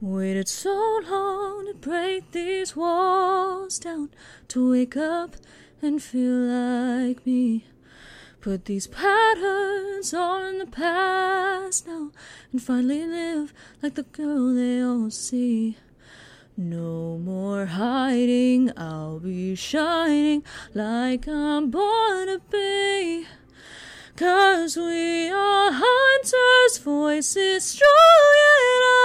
Waited so long to break these walls down, to wake up and feel like me. Put these patterns all in the past now, and finally live like the girl they all see. No more hiding, I'll be shining like I'm born to be. 'Cause we are hunters, voices strong and